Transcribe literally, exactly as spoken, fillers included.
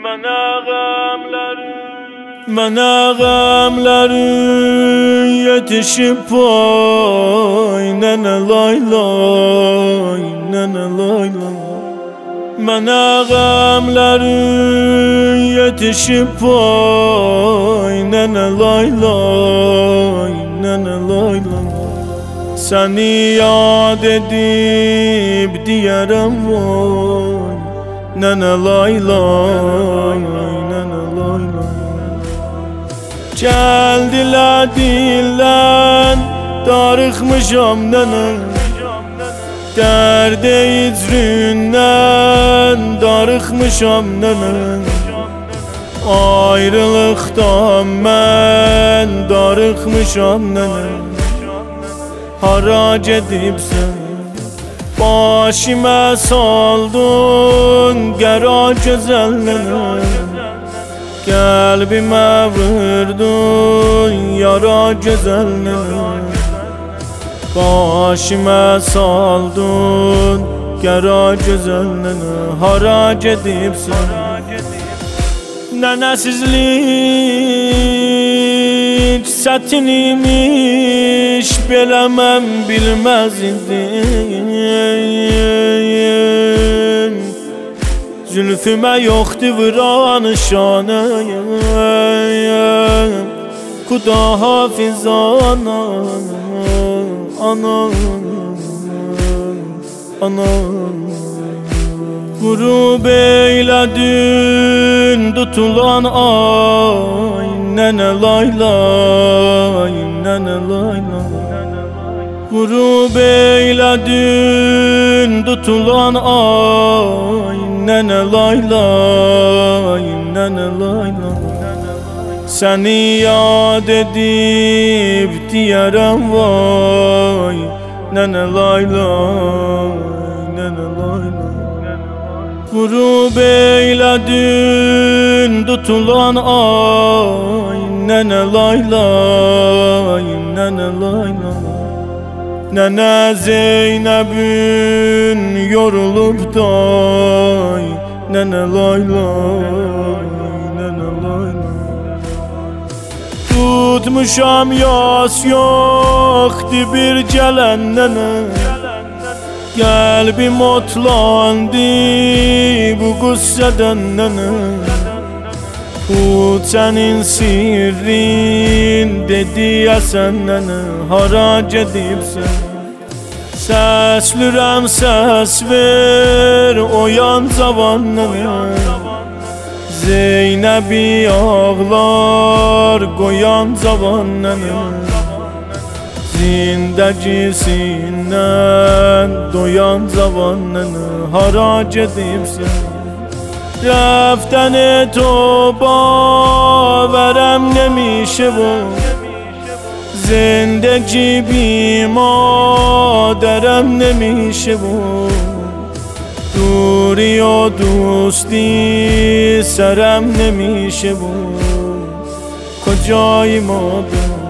Mənə qəmlərin Mənə qəmlərin yetişib pay Nənə lay lay, nənə lay lay Mənə qəmlərin yetişib pay Nənə lay lay, nənə lay lay Səni yad edib deyərəm vay Nənə lay lay, nənə lay lay Gəldilə dilən darıxmışam nənə Dərd icründən darıxmışam nənə Ayrılıqdan mən darıxmışam nənə Hara gedibsən Başıma saldın qəra gözəl nənə Qəlbimə vurdun yara gözəl nənə Başıma saldın qəra gözəl nənə Hara gedibsən Nənəsizlik çətin imiş Belə mən bilməz idim Zülfümə yoxdur vuran şanə Xuda hafiz ana Ana Ana Qurub eylədin tutulan ay Nənə lay lay, nənə lay lay Qurub eylədin tutulan ay Nənə lay lay, nənə lay lay Səni yad edib deyərəm vay Nənə lay lay, nənə lay lay Qurub eylədin tutulan ay Nənə lay lay, nənə lay lay Nənə Zeynəbün yorulub day Nənə lay lay, nənə lay lay Tutmuşam yas yoxdur bir gələn nənə Qəlbim otlandı bu qüssədən nənə Bu sənin sirrin dediyəsən nənə Hara gedibsən Səslürəm səs ver oyan cavan nənə Zeynəbi ağlar qoyan cavan nənə Zindagisindən doyan cavan nənə Hara gedibsən Rəftəni toba verəm nemişə bu Zindagi bimadərəm nemişə bu Duri o dosti sərəm nemişə bu Kocayım adım